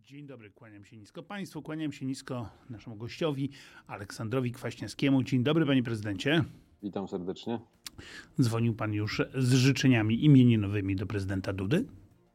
Dzień dobry, kłaniam się nisko Państwu, kłaniam się nisko naszemu gościowi Aleksandrowi Kwaśniewskiemu. Dzień dobry, panie prezydencie. Witam serdecznie. Dzwonił pan już z życzeniami imieninowymi do prezydenta Dudy?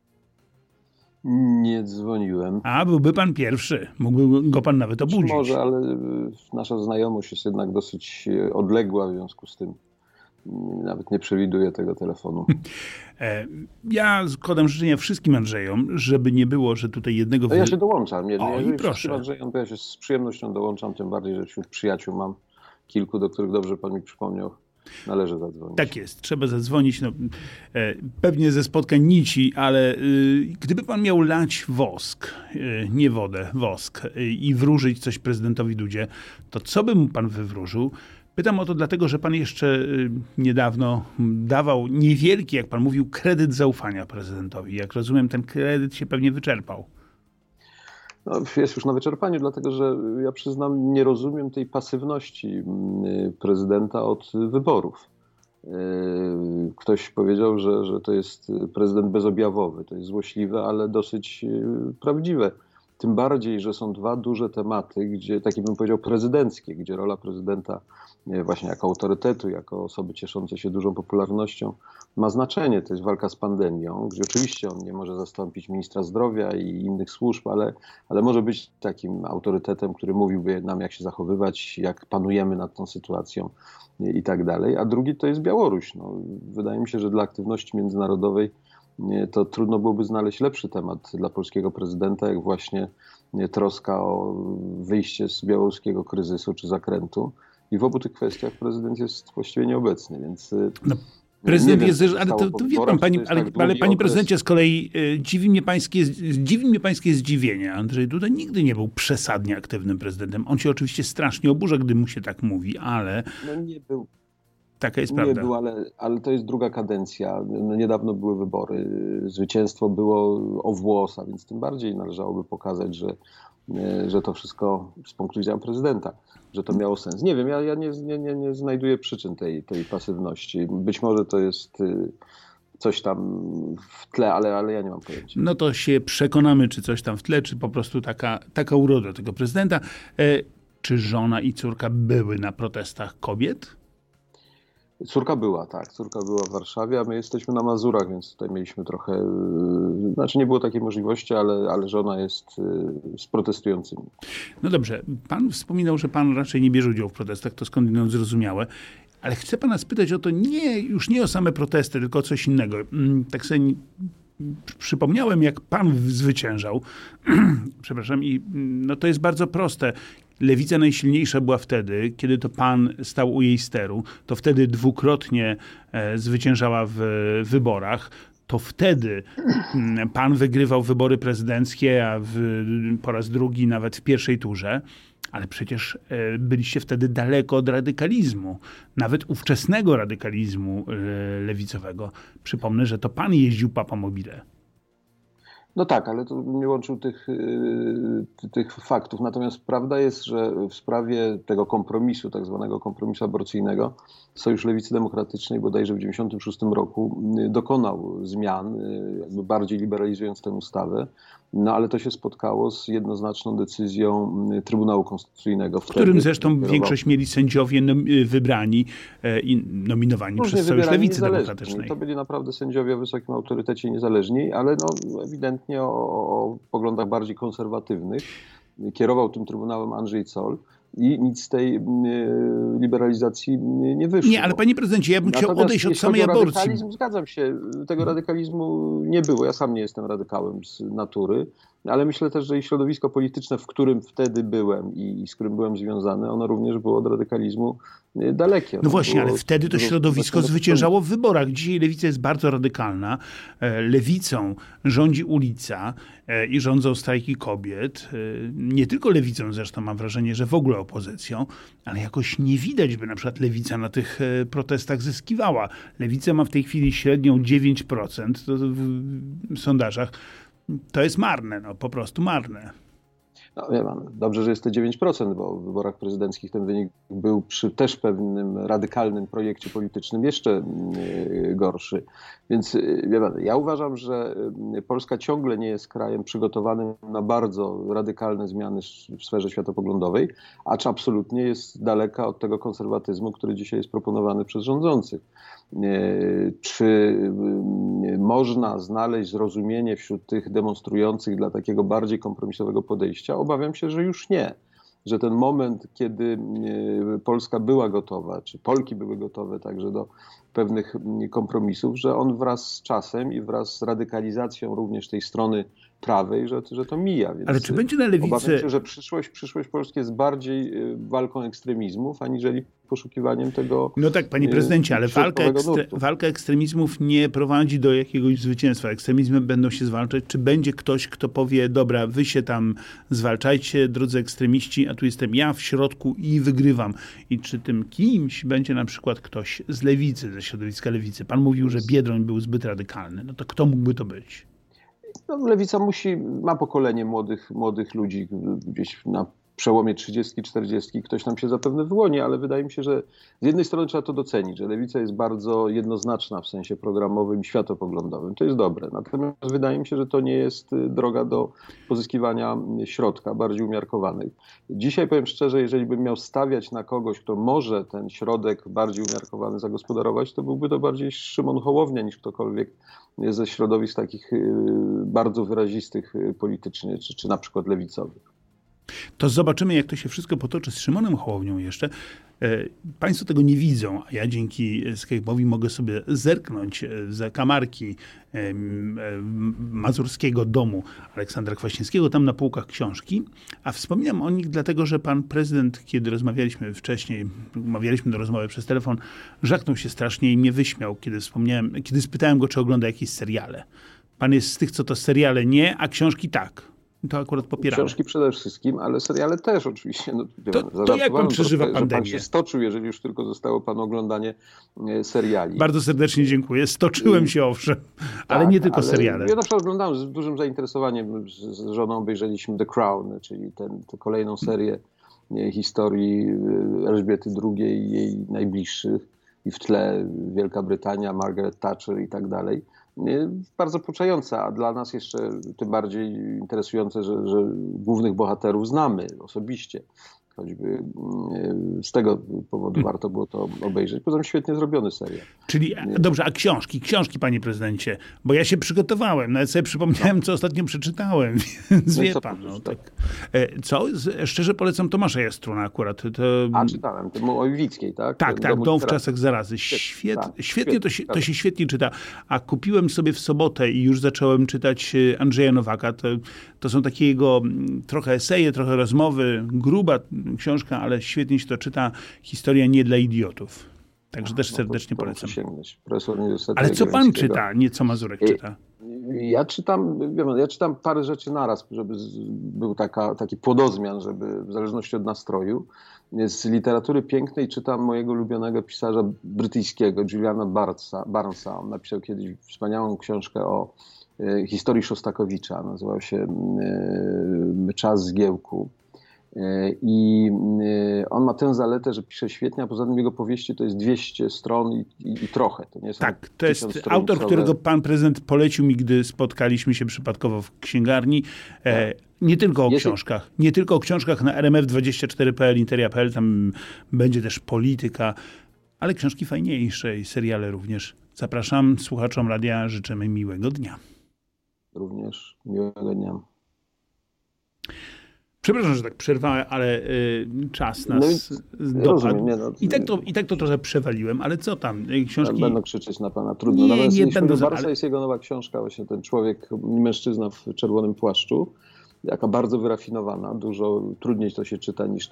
Nie dzwoniłem. A byłby pan pierwszy. Mógłby go pan nawet obudzić. Może, ale nasza znajomość jest jednak dosyć odległa, w związku z tym nawet nie przewiduję tego telefonu. Ja składam życzenia wszystkim Andrzejom, żeby nie było, że tutaj jednego... Ja się dołączam. I proszę. Andrzejom, to ja się z przyjemnością dołączam, tym bardziej, że wśród przyjaciół mam kilku, do których dobrze pan mi przypomniał. Należy zadzwonić. Tak jest, trzeba zadzwonić. Pewnie ze spotkań nici, ale gdyby pan miał lać wosk, nie wodę, wosk i wróżyć coś prezydentowi Dudzie, to co by mu pan wywróżył? Pytam o to dlatego, że pan jeszcze niedawno dawał niewielki, jak pan mówił, kredyt zaufania prezydentowi. Jak rozumiem, ten kredyt się pewnie wyczerpał. No, jest już na wyczerpaniu, dlatego że ja przyznam, nie rozumiem tej pasywności prezydenta od wyborów. Ktoś powiedział, że to jest prezydent bezobjawowy. To jest złośliwe, ale dosyć prawdziwe. Tym bardziej, że są dwa duże tematy, gdzie, takie bym powiedział, prezydenckie, gdzie rola prezydenta właśnie jako autorytetu, jako osoby cieszącej się dużą popularnością ma znaczenie. To jest walka z pandemią, gdzie oczywiście on nie może zastąpić ministra zdrowia i innych służb, ale może być takim autorytetem, który mówiłby nam, jak się zachowywać, jak panujemy nad tą sytuacją i tak dalej. A drugi to jest Białoruś. No, wydaje mi się, że dla aktywności międzynarodowej to trudno byłoby znaleźć lepszy temat dla polskiego prezydenta, jak właśnie troska o wyjście z białoruskiego kryzysu czy zakrętu. I w obu tych kwestiach prezydent jest właściwie nieobecny, więc... No, prezydent jest, ale to wie pan, ale panie prezydencie, z kolei dziwi mnie pańskie zdziwienie. Andrzej Duda nigdy nie był przesadnie aktywnym prezydentem. On się oczywiście strasznie oburza, gdy mu się tak mówi, ale... No nie był. Taka jest prawda. Nie był, ale to jest druga kadencja. No, niedawno były wybory. Zwycięstwo było o włos, a więc tym bardziej należałoby pokazać, że to wszystko z punktu widzenia prezydenta, że to miało sens. Nie wiem, ja nie znajduję przyczyn tej pasywności. Być może to jest coś tam w tle, ale ja nie mam pojęcia. No to się przekonamy, czy coś tam w tle, czy po prostu taka uroda tego prezydenta. Czy żona i córka były na protestach kobiet? Córka była, tak. Córka była w Warszawie, a my jesteśmy na Mazurach, więc tutaj mieliśmy trochę... Znaczy nie było takiej możliwości, ale żona jest z protestującymi. No dobrze. Pan wspominał, że pan raczej nie bierze udziału w protestach, to skądinąd zrozumiałe. Ale chcę pana spytać o to już nie o same protesty, tylko o coś innego. Tak sobie przypomniałem, jak pan zwyciężał. Przepraszam. I no to jest bardzo proste. Lewica najsilniejsza była wtedy, kiedy to pan stał u jej steru. To wtedy dwukrotnie zwyciężała w wyborach. To wtedy pan wygrywał wybory prezydenckie, a po raz drugi nawet w pierwszej turze. Ale przecież byliście wtedy daleko od radykalizmu, nawet ówczesnego radykalizmu lewicowego. Przypomnę, że to pan jeździł Papa Mobile. No tak, ale to nie łączył tych faktów. Natomiast prawda jest, że w sprawie tego kompromisu, tak zwanego kompromisu aborcyjnego, Sojusz Lewicy Demokratycznej bodajże w 1996 roku dokonał zmian, jakby bardziej liberalizując tę ustawę, no ale to się spotkało z jednoznaczną decyzją Trybunału Konstytucyjnego. W którym zresztą większość mieli sędziowie wybrani i nominowani przez Sojusz Lewicy Demokratycznej. To byli naprawdę sędziowie o wysokim autorytecie niezależni, ale no ewidentnie o poglądach bardziej konserwatywnych. Kierował tym Trybunałem Andrzej Zoll. I nic z tej liberalizacji nie wyszło. Nie, ale panie prezydencie, ja bym chciał odejść od samej aborcji. Zgadzam się, tego radykalizmu nie było. Ja sam nie jestem radykałem z natury, ale myślę też, że i środowisko polityczne, w którym wtedy byłem i z którym byłem związany, ono również było od radykalizmu dalekie. No właśnie, ale wtedy to środowisko zwyciężało w wyborach. Dzisiaj lewica jest bardzo radykalna. Lewicą rządzi ulica i rządzą strajki kobiet. Nie tylko lewicą zresztą, mam wrażenie, że w ogóle opozycją, ale jakoś nie widać, by na przykład lewica na tych protestach zyskiwała. Lewica ma w tej chwili średnią 9% w sondażach. To jest marne, no po prostu marne. No, wie pan, dobrze, że jest te 9%, bo w wyborach prezydenckich ten wynik był przy też pewnym radykalnym projekcie politycznym jeszcze gorszy. Więc wie pan, ja uważam, że Polska ciągle nie jest krajem przygotowanym na bardzo radykalne zmiany w sferze światopoglądowej, acz absolutnie jest daleka od tego konserwatyzmu, który dzisiaj jest proponowany przez rządzących. Czy można znaleźć zrozumienie wśród tych demonstrujących dla takiego bardziej kompromisowego podejścia? Obawiam się, że już nie. Że ten moment, kiedy Polska była gotowa, czy Polki były gotowe także do pewnych kompromisów, że on wraz z czasem i wraz z radykalizacją również tej strony prawej, że to mija. Więc ale czy będzie na lewicy... Obawiam się, że przyszłość Polski jest bardziej walką ekstremizmów, aniżeli poszukiwaniem tego... No tak, panie prezydencie, ale walka ekstremizmów nie prowadzi do jakiegoś zwycięstwa. Ekstremizmy będą się zwalczać. Czy będzie ktoś, kto powie, dobra, wy się tam zwalczajcie, drodzy ekstremiści, a tu jestem ja w środku i wygrywam. I czy tym kimś będzie na przykład ktoś z lewicy, ze środowiska lewicy? Pan mówił, że Biedroń był zbyt radykalny. No to kto mógłby to być? No, lewica ma pokolenie młodych ludzi gdzieś na przełomie 30-40, ktoś tam się zapewne wyłoni, ale wydaje mi się, że z jednej strony trzeba to docenić, że lewica jest bardzo jednoznaczna w sensie programowym i światopoglądowym. To jest dobre. Natomiast wydaje mi się, że to nie jest droga do pozyskiwania środka, bardziej umiarkowanych. Dzisiaj powiem szczerze, jeżeli bym miał stawiać na kogoś, kto może ten środek bardziej umiarkowany zagospodarować, to byłby to bardziej Szymon Hołownia niż ktokolwiek ze środowisk takich bardzo wyrazistych politycznie, czy na przykład lewicowych. To zobaczymy, jak to się wszystko potoczy z Szymonem Hołownią jeszcze. Państwo tego nie widzą, a ja dzięki Skype'owi mogę sobie zerknąć za kamarki mazurskiego domu Aleksandra Kwaśniewskiego, tam na półkach książki. A wspominam o nich dlatego, że pan prezydent, kiedy rozmawialiśmy wcześniej, umawialiśmy do rozmowy przez telefon, żachnął się strasznie i mnie wyśmiał, kiedy spytałem go, czy ogląda jakieś seriale. Pan jest z tych, co to seriale nie, a książki tak. To akurat popieramy. Książki przede wszystkim, ale seriale też oczywiście. No, to jak pan przeżywa pandemię? Że pan się stoczył, jeżeli już tylko zostało panu oglądanie seriali. Bardzo serdecznie dziękuję. Stoczyłem się owszem, ale nie tylko seriale. Ja na przykład oglądałem z dużym zainteresowaniem. Z żoną obejrzeliśmy The Crown, czyli tę kolejną serię historii Elżbiety II i jej najbliższych. I w tle Wielka Brytania, Margaret Thatcher i tak dalej. Bardzo pouczająca, a dla nas jeszcze tym bardziej interesujące, że głównych bohaterów znamy osobiście. Choćby z tego powodu warto było to obejrzeć. Poza tym świetnie zrobiony serial. Czyli, dobrze, a książki, panie prezydencie, bo ja się przygotowałem, nawet sobie przypomniałem, co ostatnio przeczytałem, więc wie pan. No, tak. Co? Szczerze polecam Tomasza Jastruna akurat. Czytałem, to o Iwickiej, tak? Tak, Dom w czasach zarazy. Świetnie to się świetnie czyta. A kupiłem sobie w sobotę i już zacząłem czytać Andrzeja Nowaka. To są takie jego trochę eseje, trochę rozmowy, gruba książka, ale świetnie się to czyta. Historia nie dla idiotów. Także też serdecznie polecam. Ale co pan czyta, nie co Mazurek czyta? Ja czytam parę rzeczy naraz, żeby był taki płodozmian, żeby w zależności od nastroju. Z literatury pięknej czytam mojego ulubionego pisarza brytyjskiego, Juliana Barnesa. On napisał kiedyś wspaniałą książkę o historii Szostakowicza. Nazywał się Czas zgiełku. I on ma tę zaletę, że pisze świetnie, a poza tym jego powieści to jest 200 stron i trochę. To nie są to jest autor, którego pan prezydent polecił mi, gdy spotkaliśmy się przypadkowo w księgarni. Nie tylko o książkach. Nie tylko o książkach na rmf24.pl, interia.pl, tam będzie też polityka, ale książki fajniejsze i seriale również. Zapraszam słuchaczom radia, życzymy miłego dnia. Również miłego dnia. Przepraszam, że tak przerwałem, ale czas nas dopadł. I tak to trochę przewaliłem, ale co tam? Książki... Będą krzyczeć na pana, trudno. Nie będę. Barsa jest jego nowa książka, właśnie ten człowiek, mężczyzna w czerwonym płaszczu. Jaka bardzo wyrafinowana, dużo trudniej to się czyta niż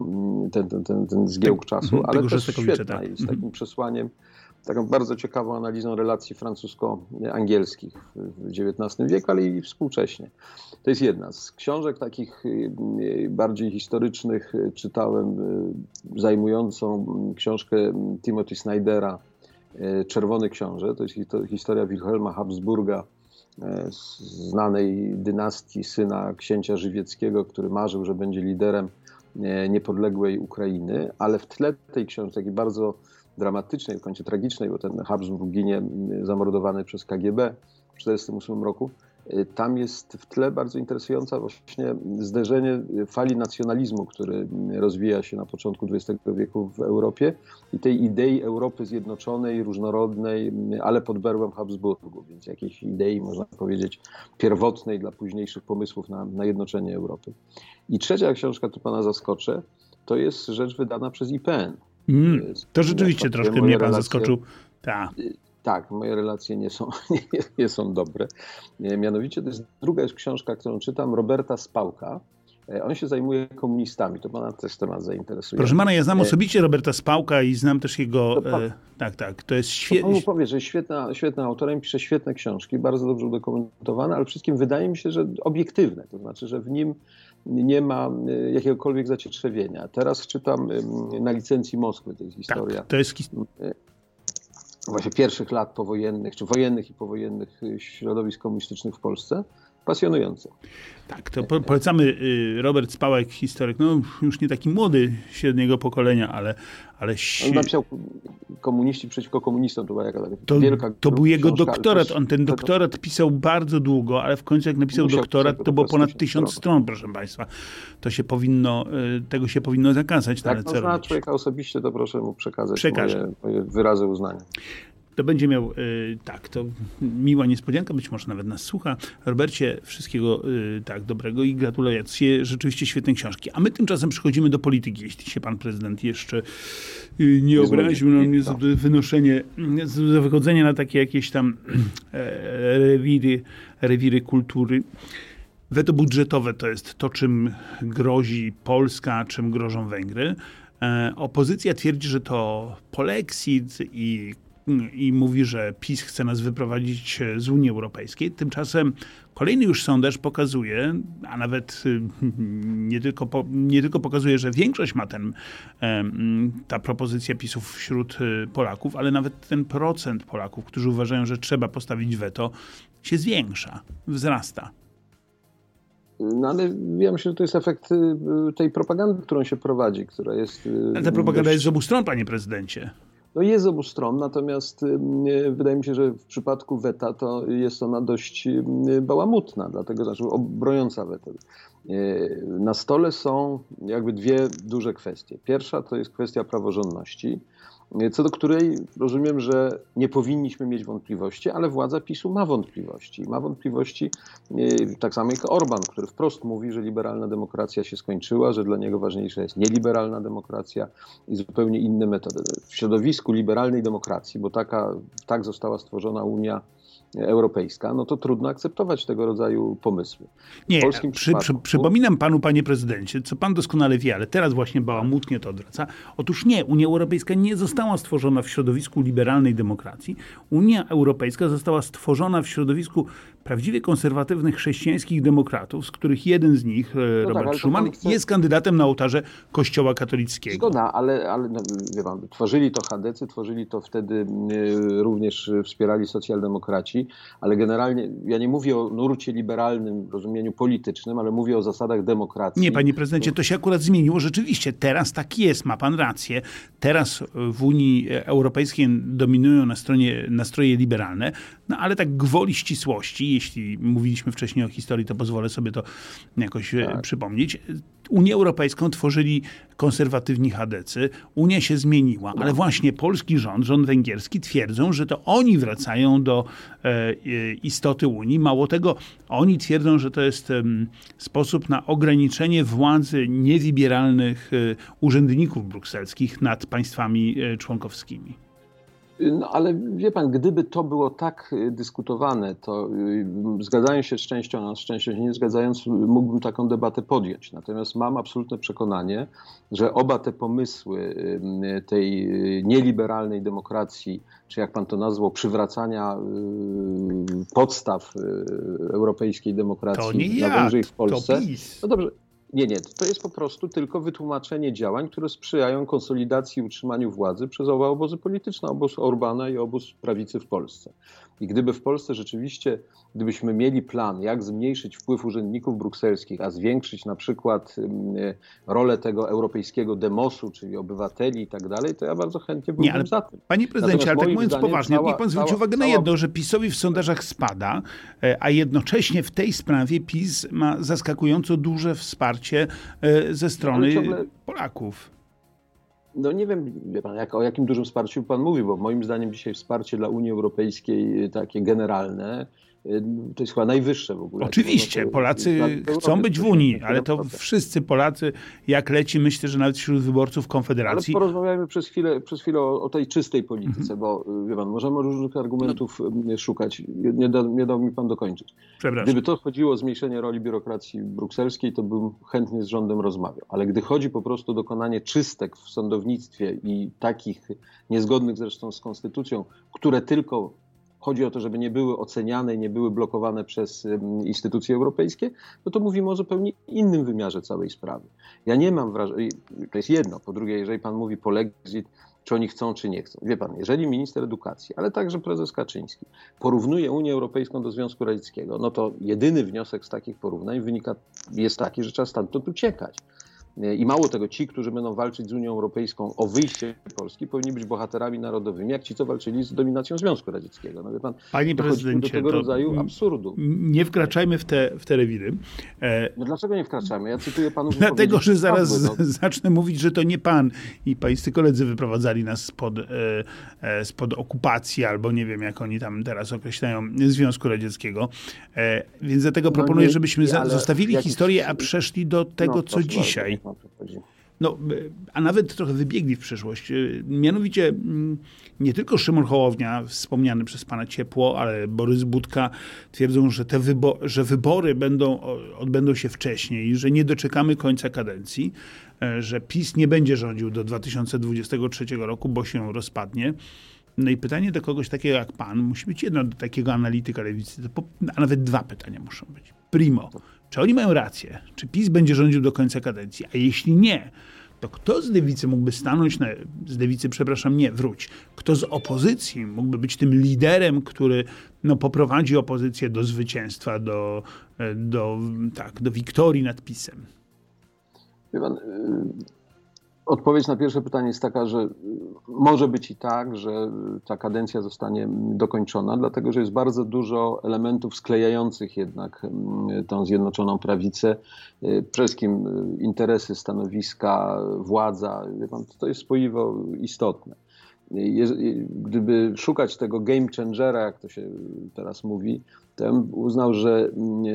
ten zgiełk czasu, ale też świetna jest takim przesłaniem, taką bardzo ciekawą analizą relacji francusko-angielskich w XIX wieku, ale i współcześnie. To jest jedna z książek takich bardziej historycznych. Czytałem zajmującą książkę Timothy Snydera Czerwony Książę. To jest historia Wilhelma Habsburga znanej dynastii syna księcia żywieckiego, który marzył, że będzie liderem niepodległej Ukrainy, ale w tle tej książki, takiej bardzo dramatycznej, w końcu tragicznej, bo ten Habsburg ginie zamordowany przez KGB w 1948 roku, tam jest w tle bardzo interesująca właśnie zderzenie fali nacjonalizmu, który rozwija się na początku XX wieku w Europie i tej idei Europy zjednoczonej, różnorodnej, ale pod berłem Habsburgu, więc jakiejś idei, można powiedzieć, pierwotnej dla późniejszych pomysłów na jednoczenie Europy. I trzecia książka, tu pana zaskoczę, to jest rzecz wydana przez IPN. To rzeczywiście troszkę mnie pan zaskoczył. Tak, moje relacje nie są dobre. Mianowicie to jest druga już książka, którą czytam, Roberta Spałka. On się zajmuje komunistami. To pana też temat zainteresuje. Proszę pana, ja znam osobiście Roberta Spałka i znam też jego... Tak, to jest świetny... Panu powie, że świetny autorem, pisze świetne książki, bardzo dobrze udokumentowane, ale wszystkim wydaje mi się, że obiektywne. To znaczy, że w nim nie ma jakiegokolwiek zacietrzewienia. Teraz czytam Na licencji Moskwy, to jest historia... Tak, to jest właśnie pierwszych lat powojennych, czy wojennych i powojennych środowisk komunistycznych w Polsce. Pasjonujące. Tak, to polecamy. Robert Spałek, historyk, no już nie taki młody, średniego pokolenia, ale On napisał Komuniści przeciwko komunistom, to była jakaś wielka to był jego książka, doktorat. On ten doktorat pisał bardzo długo, ale w końcu jak napisał doktorat, to było ponad 1000 stron, proszę państwa. Tego się powinno zakazać. Jak on zna człowieka osobiście, to proszę mu przekazać moje wyrazy uznania. To będzie miał, to miła niespodzianka, być może nawet nas słucha. Robercie, wszystkiego dobrego i gratulacje, rzeczywiście świetne książki. A my tymczasem przechodzimy do polityki, jeśli się pan prezydent jeszcze nie obraził na mnie za wynoszenie, za wychodzenie na takie jakieś tam rewiry kultury. Weto budżetowe to jest to, czym grozi Polska, czym grożą Węgry. Opozycja twierdzi, że to polexit i mówi, że PiS chce nas wyprowadzić z Unii Europejskiej. Tymczasem kolejny już sondaż pokazuje, a nawet nie tylko pokazuje, że większość ma ta propozycja PiS-ów wśród Polaków, ale nawet ten procent Polaków, którzy uważają, że trzeba postawić weto, się zwiększa, wzrasta. No ale ja myślę, że to jest efekt tej propagandy, którą się prowadzi, która jest... Ale ta propaganda jest z obu stron, panie prezydencie. No jest z obu stron, natomiast wydaje mi się, że w przypadku weta to jest ona dość bałamutna, dlatego że broniąca weta. Na stole są jakby dwie duże kwestie. Pierwsza to jest kwestia praworządności, co do której rozumiem, że nie powinniśmy mieć wątpliwości, ale władza PiS-u ma wątpliwości. Ma wątpliwości tak samo jak Orban, który wprost mówi, że liberalna demokracja się skończyła, że dla niego ważniejsza jest nieliberalna demokracja i zupełnie inne metody. W środowisku liberalnej demokracji, bo tak została stworzona Unia Europejska, no to trudno akceptować tego rodzaju pomysły. Nie, przypominam panu, panie prezydencie, co pan doskonale wie, ale teraz właśnie bałamutnie to odwraca. Otóż nie, Unia Europejska nie została stworzona w środowisku liberalnej demokracji. Unia Europejska została stworzona w środowisku prawdziwie konserwatywnych chrześcijańskich demokratów, z których jeden z nich, Robert Schuman, jest kandydatem na ołtarze Kościoła katolickiego. Zgoda, ale no, wie pan, tworzyli to chadecy, tworzyli to wtedy również wspierali socjaldemokraci, ale generalnie ja nie mówię o nurcie liberalnym w rozumieniu politycznym, ale mówię o zasadach demokracji. Nie, panie prezydencie, to się akurat zmieniło rzeczywiście. Teraz tak jest, ma pan rację. Teraz w Unii Europejskiej dominują nastroje liberalne, no ale tak gwoli ścisłości, jeśli mówiliśmy wcześniej o historii, to pozwolę sobie to jakoś przypomnieć. Unię Europejską tworzyli konserwatywni chadecy. Unia się zmieniła, ale właśnie polski rząd węgierski twierdzą, że to oni wracają do istoty Unii. Mało tego, oni twierdzą, że to jest sposób na ograniczenie władzy niewybieralnych urzędników brukselskich nad państwami członkowskimi. No ale wie pan, gdyby to było tak dyskutowane, to zgadzając się z częścią się nie zgadzając, mógłbym taką debatę podjąć. Natomiast mam absolutne przekonanie, że oba te pomysły tej nieliberalnej demokracji, czy jak pan to nazwał, przywracania podstaw europejskiej demokracji na Węgrzech i w Polsce. No dobrze. Nie, to jest po prostu tylko wytłumaczenie działań, które sprzyjają konsolidacji i utrzymaniu władzy przez oba obozy polityczne, obóz Orbana i obóz prawicy w Polsce. I gdyby w Polsce rzeczywiście, gdybyśmy mieli plan, jak zmniejszyć wpływ urzędników brukselskich, a zwiększyć na przykład rolę tego europejskiego demosu, czyli obywateli i tak dalej, to ja bardzo chętnie byłbym za tym. Panie prezydencie, ale tak mówiąc poważnie, niech pan zwróci uwagę na jedno, że PiS-owi w sondażach spada, a jednocześnie w tej sprawie PiS ma zaskakująco duże wsparcie ze strony Polaków. No nie wiem, wie pan, o jakim dużym wsparciu pan mówi, bo moim zdaniem dzisiaj wsparcie dla Unii Europejskiej takie generalne to jest chyba najwyższe w ogóle. Oczywiście, Polacy chcą być w Unii, ale to wszyscy Polacy, jak leci, myślę, że nawet wśród wyborców Konfederacji. Ale porozmawiajmy przez chwilę o tej czystej polityce, bo wie pan, możemy różnych argumentów szukać. Nie dał mi pan dokończyć. Gdyby to chodziło o zmniejszenie roli biurokracji brukselskiej, to bym chętnie z rządem rozmawiał. Ale gdy chodzi po prostu o dokonanie czystek w sądownictwie i takich niezgodnych zresztą z konstytucją, które tylko chodzi o to, żeby nie były oceniane i nie były blokowane przez instytucje europejskie, no to mówimy o zupełnie innym wymiarze całej sprawy. Ja nie mam wrażenia, to jest jedno. Po drugie, jeżeli pan mówi polexit, czy oni chcą, czy nie chcą. Wie pan, jeżeli minister edukacji, ale także prezes Kaczyński porównuje Unię Europejską do Związku Radzieckiego, no to jedyny wniosek z takich porównań jest taki, że trzeba stamtąd uciekać. I mało tego, ci, którzy będą walczyć z Unią Europejską o wyjście Polski, powinni być bohaterami narodowymi, jak ci, co walczyli z dominacją Związku Radzieckiego. No wie pan, panie prezydencie, do tego rodzaju absurdu. Nie wkraczajmy w te rewiry. No dlaczego nie wkraczamy? Ja cytuję panu. Dlatego, że zaraz zacznę mówić, że to nie pan i pańscy koledzy wyprowadzali nas spod okupacji, albo nie wiem, jak oni tam teraz określają, Związku Radzieckiego. Więc dlatego proponuję, żebyśmy zostawili historię, a przeszli do tego, co dzisiaj. No, a nawet trochę wybiegli w przyszłość. Mianowicie nie tylko Szymon Hołownia, wspomniany przez pana ciepło, ale Borys Budka twierdzą, że że wybory odbędą się wcześniej, że nie doczekamy końca kadencji, że PiS nie będzie rządził do 2023 roku, bo się rozpadnie. No i pytanie do kogoś takiego jak pan, musi być jedno do takiego analityka lewicy, a nawet dwa pytania muszą być. Primo, czy oni mają rację? Czy PiS będzie rządził do końca kadencji? A jeśli nie, to kto z lewicy mógłby stanąć, kto z opozycji mógłby być tym liderem, który poprowadzi opozycję do zwycięstwa, do wiktorii nad PiS-em? Wie pan, odpowiedź na pierwsze pytanie jest taka, że może być i tak, że ta kadencja zostanie dokończona, dlatego że jest bardzo dużo elementów sklejających jednak tą Zjednoczoną Prawicę. Przede wszystkim interesy, stanowiska, władza. Wie pan, to jest spoiwo istotne. Gdyby szukać tego game changera, jak to się teraz mówi, to ja bym uznał, że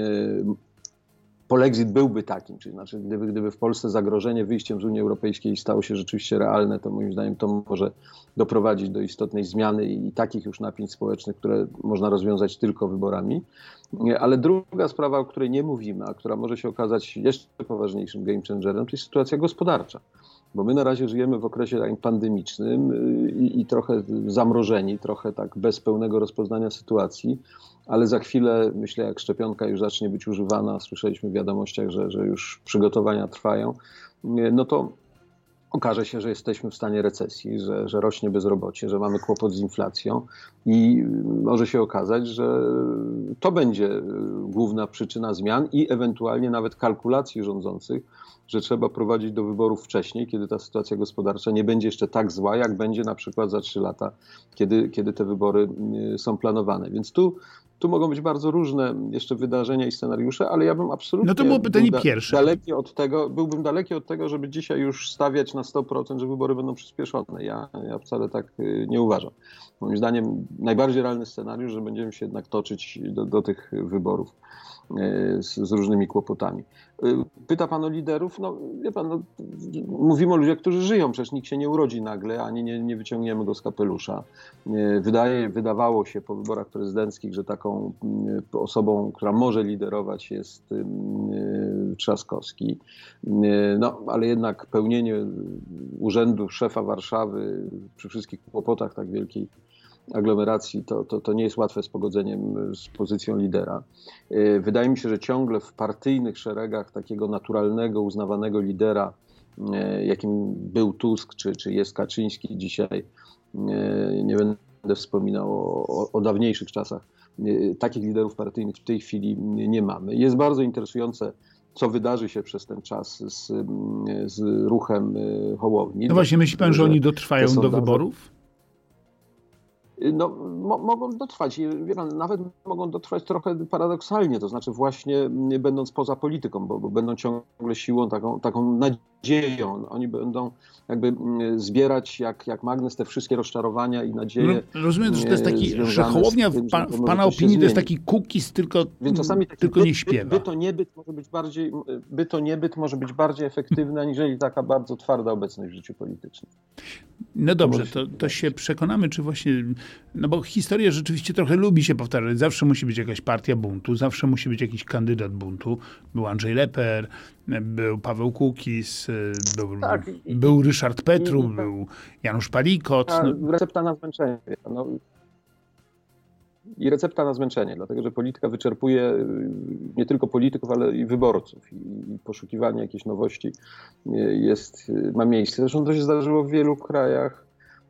polexit byłby takim, czyli znaczy gdyby w Polsce zagrożenie wyjściem z Unii Europejskiej stało się rzeczywiście realne, to moim zdaniem to może doprowadzić do istotnej zmiany i takich już napięć społecznych, które można rozwiązać tylko wyborami. Ale druga sprawa, o której nie mówimy, a która może się okazać jeszcze poważniejszym game changerem, to jest sytuacja gospodarcza. Bo my na razie żyjemy w okresie takim pandemicznym i trochę zamrożeni, trochę tak bez pełnego rozpoznania sytuacji, ale za chwilę, myślę, jak szczepionka już zacznie być używana, słyszeliśmy w wiadomościach, że już przygotowania trwają, no to okaże się, że jesteśmy w stanie recesji, że rośnie bezrobocie, że mamy kłopot z inflacją i może się okazać, że to będzie główna przyczyna zmian i ewentualnie nawet kalkulacji rządzących, że trzeba prowadzić do wyborów wcześniej, kiedy ta sytuacja gospodarcza nie będzie jeszcze tak zła, jak będzie na przykład za 3 lata, kiedy te wybory są planowane. Więc tu mogą być bardzo różne jeszcze wydarzenia i scenariusze, ale ja bym absolutnie no to było pytanie pierwsze. Byłbym daleki od tego, żeby dzisiaj już stawiać na 100%, że wybory będą przyspieszone. Ja wcale tak nie uważam. Moim zdaniem najbardziej realny scenariusz, że będziemy się jednak toczyć do tych wyborów z różnymi kłopotami. Pyta pan o liderów? No wie pan, mówimy o ludziach, którzy żyją, przecież nikt się nie urodzi nagle, ani nie wyciągniemy go z kapelusza. Wydawało się po wyborach prezydenckich, że taką osobą, która może liderować, jest Trzaskowski. No, ale jednak pełnienie urzędu szefa Warszawy przy wszystkich kłopotach tak wielkiej aglomeracji, to nie jest łatwe z pogodzeniem z pozycją lidera. Wydaje mi się, że ciągle w partyjnych szeregach takiego naturalnego, uznawanego lidera, jakim był Tusk, czy jest Kaczyński dzisiaj, nie będę będę wspominał o dawniejszych czasach. Takich liderów partyjnych w tej chwili nie mamy. Jest bardzo interesujące, co wydarzy się przez ten czas z ruchem Hołowni. No właśnie, myśli pan, że oni dotrwają do wyborów? No, mogą dotrwać. Wie pan, nawet mogą dotrwać trochę paradoksalnie, to znaczy właśnie będąc poza polityką, bo będą ciągle siłą, taką nadzieją. Oni będą jakby zbierać jak magnes te wszystkie rozczarowania i nadzieje. No, rozumiem, że to jest taki, że Hołownia w pana opinii to jest taki Kukiz, tylko nie śpiewa. By to nie byt może być bardziej efektywne, aniżeli taka bardzo twarda obecność w życiu politycznym. No dobrze, to się przekonamy, czy właśnie, no bo historia rzeczywiście trochę lubi się powtarzać. Zawsze musi być jakaś partia buntu, zawsze musi być jakiś kandydat buntu. Był Andrzej Leper, był Paweł Kukiz, był Ryszard Petru, był Janusz Palikot. Recepta na zmęczenie. I recepta na zmęczenie, dlatego że polityka wyczerpuje nie tylko polityków, ale i wyborców. I poszukiwanie jakiejś nowości ma miejsce. Zresztą to się zdarzyło w wielu krajach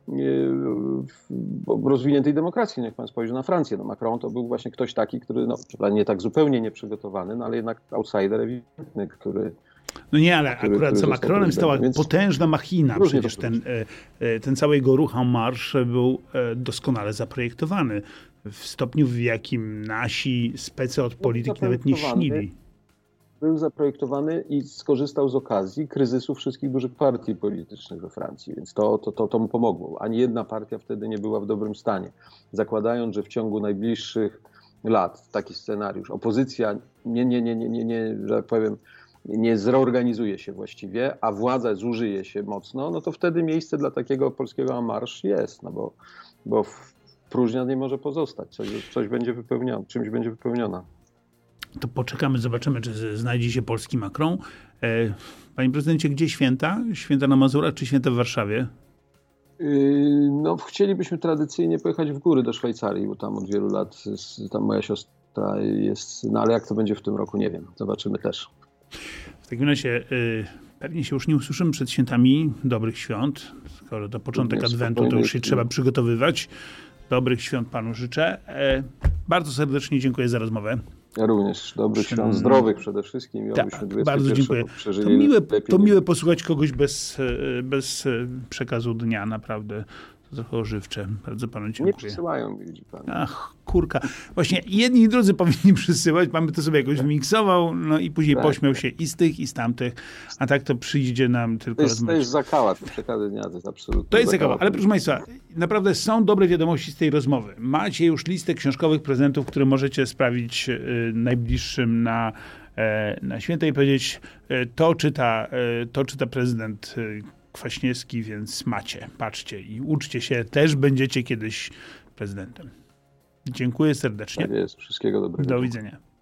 rozwiniętej demokracji. Niech pan spojrzy na Francję. Macron to był właśnie ktoś taki, który nie tak zupełnie nieprzygotowany, ale jednak outsider ewidentny, który... No nie, ale akurat za Macronem stała potężna machina. Przecież ten cały jego ruch en marche był doskonale zaprojektowany. W stopniu, w jakim nasi specy od polityki nawet nie śnili. Był zaprojektowany i skorzystał z okazji kryzysu wszystkich dużych partii politycznych we Francji, więc to mu pomogło. Ani jedna partia wtedy nie była w dobrym stanie. Zakładając, że w ciągu najbliższych lat taki scenariusz, opozycja że tak powiem, nie zreorganizuje się właściwie, a władza zużyje się mocno, no to wtedy miejsce dla takiego polskiego en marche jest, bo próżnia nie może pozostać, coś będzie wypełnione, czymś będzie wypełniona. To poczekamy, zobaczymy, czy znajdzie się polski Macron. Panie prezydencie, gdzie święta? Święta na Mazurach czy święta w Warszawie? No, chcielibyśmy tradycyjnie pojechać w góry do Szwajcarii, bo tam od wielu lat tam moja siostra jest, no ale jak to będzie w tym roku, nie wiem. Zobaczymy też. W takim razie pewnie się już nie usłyszymy przed świętami. Dobrych świąt. Skoro to początek Adwentu, to już się trzeba przygotowywać. Dobrych świąt panu życzę. Bardzo serdecznie dziękuję za rozmowę. Ja również. Dobrych świąt, zdrowych przede wszystkim. Bardzo dziękuję. To miłe posłuchać kogoś bez przekazu dnia, naprawdę. To trochę ożywcze. Bardzo panu dziękuję. Nie przysyłają, widzi pan. Ach, kurka. Właśnie jedni i drudzy powinni przysyłać. Mamy to sobie jakoś wymiksował, no i później pośmiał się i z tych, i z tamtych. A tak to przyjdzie nam tylko rozmawiać. To jest zakała, te przekazy dnia, to jest absolutnie to jest zakała. Ale proszę państwa, naprawdę są dobre wiadomości z tej rozmowy. Macie już listę książkowych prezentów, które możecie sprawić najbliższym na święta i powiedzieć, to czyta prezydent Kwaśniewski, więc macie, patrzcie i uczcie się, też będziecie kiedyś prezydentem. Dziękuję serdecznie. Tak jest, wszystkiego dobrego. Do widzenia.